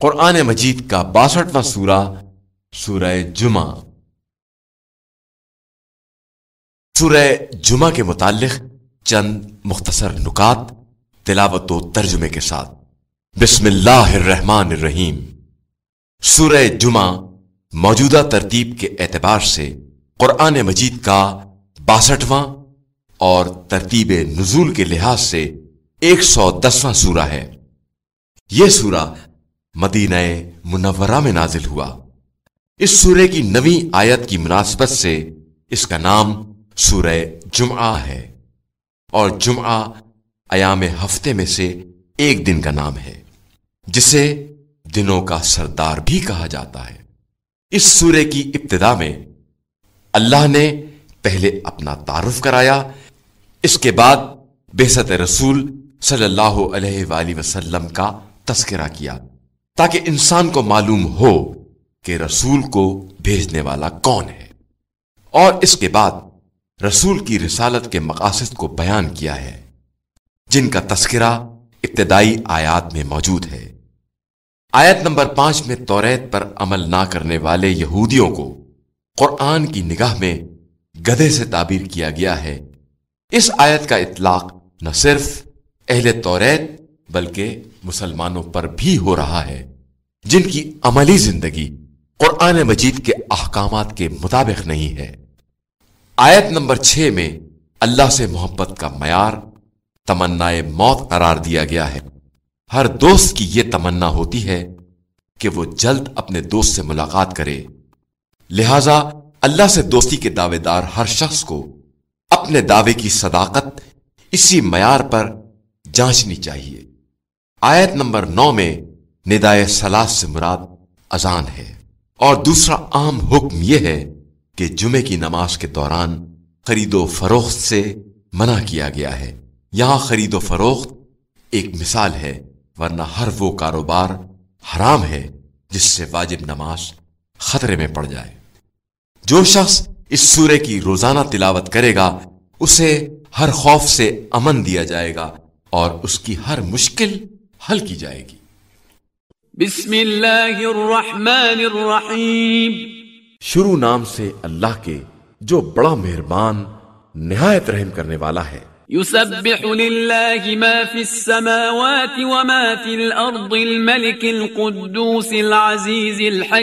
قرآن مجید کا 62واں سورہ سورہ جمعہ۔ سورہ جمعہ کے متعلق چند مختصر نکات تلاوت و ترجمے کے ساتھ۔ بسم اللہ الرحمن الرحیم۔ سورہ جمعہ موجودہ ترتیب کے اعتبار سے قرآن مجید کا 62واں اور ترتیب نزول کے لحاظ سے 110واں سورہ ہے۔ یہ سورہ مدینہ منورہ میں نازل ہوا۔ اس سورے کی 9ویں آیت کی مناسبت سے اس کا نام سورہ جمعہ ہے، اور جمعہ ایام ہفتے میں سے ایک دن کا نام ہے، جسے دنوں کا سردار بھی کہا جاتا ہے۔ اس سورے کی ابتدا میں اللہ نے پہلے اپنا تعارف کرایا، اس کے بعد بعثت رسول صلی اللہ علیہ وآلہ وسلم کا تذکرہ کیا، تاکہ انسان کو معلوم ہو کہ رسول کو بھیجنے والا کون ہے، اور اس کے بعد رسول کی رسالت کے مقاصد کو بیان کیا ہے، جن کا تذکرہ ابتدائی آیات میں موجود ہے۔ آیت نمبر 5 میں توریت پر عمل نہ کرنے والے یہودیوں کو قرآن کی نگاہ میں گدھے سے تعبیر کیا گیا ہے۔ اس آیت کا اطلاق نہ صرف اہل توریت بلکہ مسلمانوں پر بھی ہو رہا ہے، جن کی عملی زندگی قرآن مجید کے احکامات کے مطابق نہیں ہے۔ آیت نمبر 6 میں اللہ سے محبت کا معیار تمنائے موت قرار دیا گیا ہے۔ ہر دوست کی یہ تمنا ہوتی ہے کہ وہ جلد اپنے دوست سے ملاقات کرے، لہذا اللہ سے دوستی کے دعوے دار ہر شخص کو اپنے دعوے کی صداقت اسی معیار پر جانچنی چاہیے۔ آیت نمبر 9 میں ندائے صلاۃ سے مراد اذان ہے، اور دوسرا عام حکم یہ ہے کہ جمعے کی نماز کے دوران خرید و فروخت سے منع کیا گیا ہے۔ یہاں خرید و فروخت ایک مثال ہے، ورنہ ہر وہ کاروبار حرام ہے جس سے واجب نماز خطرے میں پڑ جائے۔ جو شخص اس سورے کی روزانہ تلاوت کرے گا اسے ہر خوف سے امن دیا جائے گا اور اس کی ہر مشکل حل کی جائے گی۔ بسم اللہ الرحمن الرحیم۔ شروع نام سے اللہ کے جو بڑا مہربان نہایت رحم کرنے والا ہے۔ يسبح لله ما في السماوات وما في الأرض الملك القدوس العزيز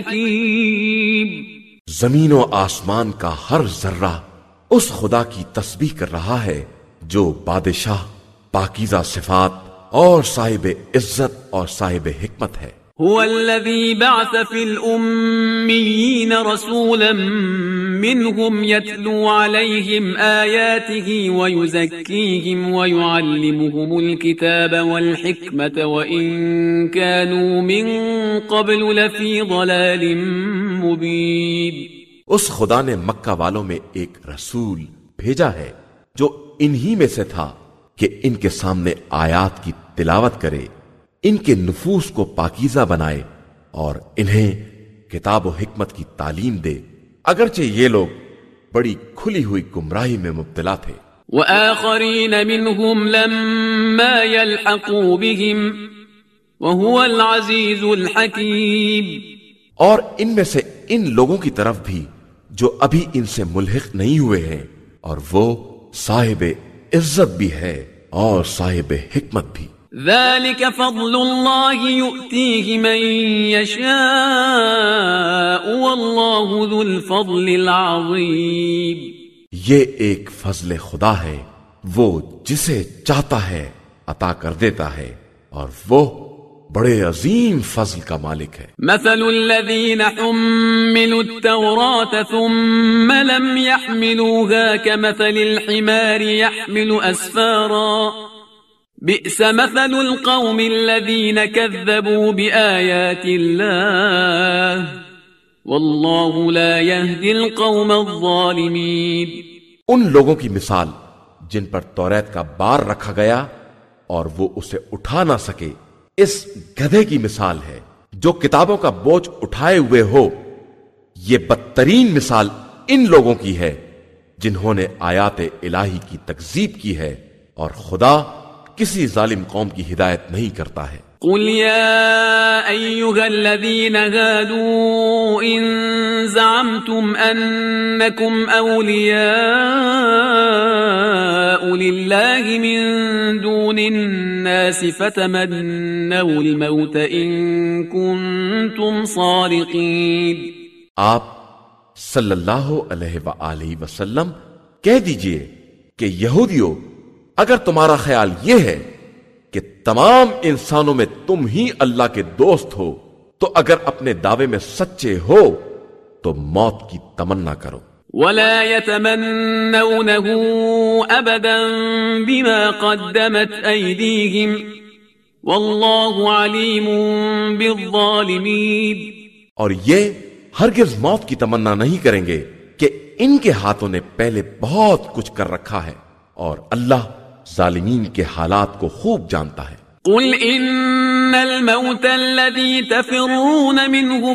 الحكيم۔ زمین و آسمان کا ہر ذرہ اس خدا کی تسبیح کر رہا ہے جو بادشاہ، پاکیزہ صفات اور صاحب عزت اور صاحب حکمت ہے۔ هو الذي بعث في الأميين رسولا منهم يتلو عليهم آياته ويزكيهم ويعلمهم الكتاب والحكمة وإن كانوا من قبل لفي ضلال مبين۔ اس خدا نے مکہ والوں میں ایک رسول بھیجا ہے جو انہی میں سے تھا کہ ان کے سامنے آیات کی تلاوت کرے، ان کے نفوس کو پاکیزہ بنائے اور انہیں کتاب و حکمت کی تعلیم دے، اگرچہ یہ لوگ بڑی کھلی ہوئی گمراہی میں مبتلا تھے۔ وآخرین منهم لما يلحقوا بهم وهو العزیز الحکیم۔ اور ان میں سے ان لوگوں کی طرف بھی جو ابھی ان سے ملحق نہیں ہوئے ہیں، اور وہ صاحب عزت بھی ہے اور صاحب حکمت بھی۔ ذلك فضل اللہ یؤتیہ من یشاء واللہ ذو الفضل العظیم۔ یہ ایک فضل خدا ہے، وہ جسے چاہتا ہے عطا کر دیتا ہے، اور وہ بڑے عظیم فضل کا مالک ہے۔ مثل الذین حملوا التوراة ثم لم يحملوها كمثل الحمار يحمل أسفارا بئس مثل القوم الذين كذبوا بآيات الله والله لا يهدي القوم الظالمين۔ ان لوگوں کی مثال جن پر توریت کا بار رکھا گیا اور وہ اسے اٹھا نہ سکے، اس گدھے کی مثال ہے جو کتابوں کا بوجھ اٹھائے ہوئے ہو۔ یہ بدترین مثال ان لوگوں کی ہے جنہوں نے آیات الہی کی تکذیب کی ہے، اور خدا کسی ظالم قوم کی ہدایت نہیں کرتا ہے۔ قل يا أيها الذين هادوا إن زعمتم أنكم أولياء لله من دون الناس فتمنوا الموت إن كنتم صادقين. آپ صلی اللہ علیہ وآلہ وسلم کہہ دیجئے کہ یہودیوں، اگر تمہارا خیال یہ ہے کہ تمام انسانوں میں تم ہی اللہ کے دوست ہو، تو اگر اپنے دعوے میں سچے ہو تو موت کی تمنا کرو. ولا يتمنونه أبدا بما قدمت أيديهم والله عليم بالظالمين. اور یہ ہرگز موت کی تمنا نہیں کریں گے کہ ان کے ہاتھوں نے پہلے بہت کچھ کر رکھا ہے، اور اللہ ظالمین کے حالات کو خوب جانتا ہے. قل إن الموت الذي تفرون منه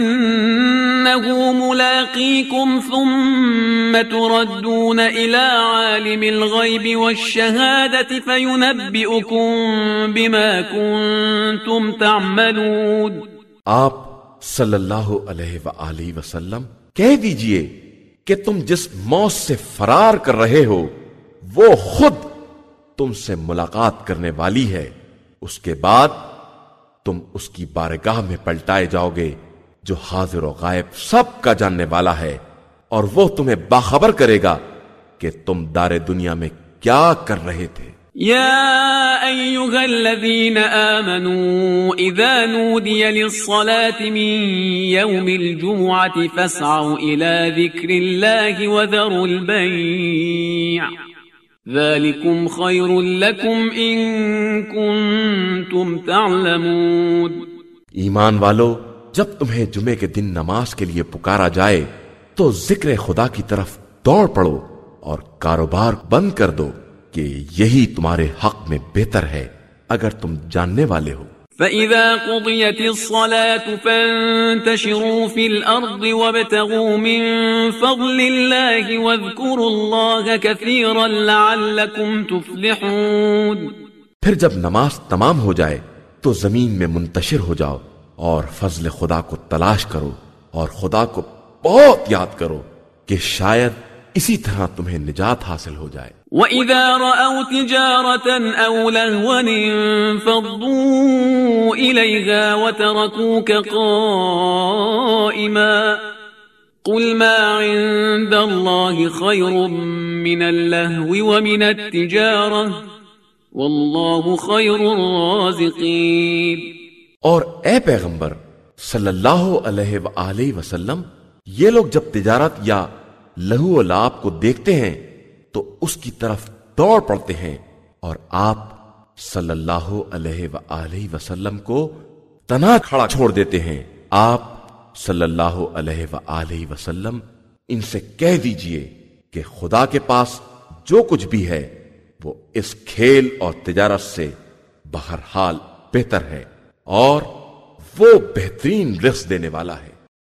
فإنه ملاقيكم ثم تردون إلى عالم الغيب والشهادة فينبئكم بما كنتم تعملون. آپ صلی اللہ علیہ وآلہ وسلم کہہ دیجئے کہ تم جس موت سے فرار کر رہے ہو وہ خود تم سے ملاقات کرنے والی ہے، اس کے بعد تم اس کی بارگاہ میں پلٹائے جاؤ گے جو حاضر و غائب سب کا جاننے والا ہے، اور وہ تمہیں باخبر کرے گا کہ تم دار دنیا میں کیا کر رہے تھے. يا أيها الذين آمنوا إذا نودي للصلاة من يوم الجمعة فاسعوا إلى ذكر الله وذروا البيع ذلكم خير لكم إن كنتم تعلمون. ایمان والو، جب تمہیں جمعے کے دن نماز کے لیے پکارا جائے تو ذکر خدا کی طرف دوڑ پڑو اور کاروبار بند کر دو کہ یہی تمہارے حق میں بہتر ہے اگر تم جاننے والے ہو. فَإِذَا قُضِيَتِ الصَّلَاةُ فَانتَشِرُوا فِي الْأَرْضِ وَابْتَغُوا مِن فَضْلِ اللَّهِ وَاذْكُرُوا اللَّهَ كَثِيرًا لَعَلَّكُمْ تُفْلِحُونَ. پھر جب نماز تمام ہو جائے تو زمین میں منتشر ہو جاؤ اور فضل خدا کو تلاش کرو اور خدا کو بہت یاد کرو کہ شاید اسی طرح تمہیں نجات حاصل ہو جائے. وَإِذَا رَأَوْا تِجَارَةً أَوْ لَهْوًا انفَضُّوا إِلَيْهَا وَتَرَكُوكَ قَائِمًا قُلْ مَا عِندَ اللَّهِ خَيْرٌ مِّنَ اللَّهْوِ وَمِنَ التِّجَارَةِ وَاللَّهُ خَيْرُ الرَّازِقِينَ. اور اے پیغمبر صلی اللہ علیہ وآلہ وسلم، یہ لوگ جب تجارت یا لہو و لعب کو دیکھتے ہیں تو اس کی طرف دوڑ پڑتے ہیں، اور آپ صلی اللہ علیہ وآلہ وسلم کو تنہا کھڑا چھوڑ دیتے ہیں. آپ صلی اللہ علیہ وآلہ وسلم ان سے کہہ دیجئے کہ خدا کے پاس جو کچھ بھی ہے وہ اس کھیل اور تجارت سے بہرحال بہتر ہے، اور وہ بہترین رزق دینے والا ہے.